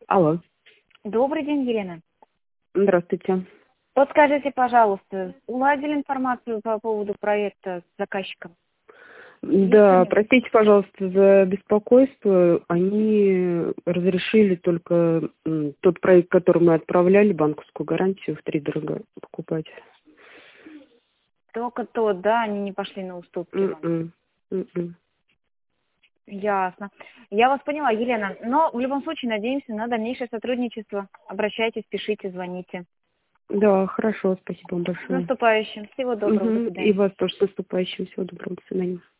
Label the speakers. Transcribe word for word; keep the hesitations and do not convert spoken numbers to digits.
Speaker 1: Алло,
Speaker 2: Добрый день, Елена.
Speaker 1: здравствуйте.
Speaker 2: Подскажите, пожалуйста, уладили информацию по поводу проекта с заказчиком? Есть
Speaker 1: Да,
Speaker 2: что-нибудь?
Speaker 1: простите, пожалуйста, за беспокойство. Они разрешили только м, тот проект, который мы отправляли, банковскую гарантию втридорога покупать.
Speaker 2: Только то, да, они не пошли на уступки вам.
Speaker 1: М-м, м-м.
Speaker 2: Ясно. Я вас поняла, Елена. Но в любом случае надеемся на дальнейшее сотрудничество. Обращайтесь, пишите, звоните.
Speaker 1: Да, хорошо, спасибо вам
Speaker 2: С
Speaker 1: большое.
Speaker 2: наступающим. Всего доброго. До
Speaker 1: Мгм. И
Speaker 2: свидания.
Speaker 1: вас тоже с наступающим. Всего доброго, до свидания.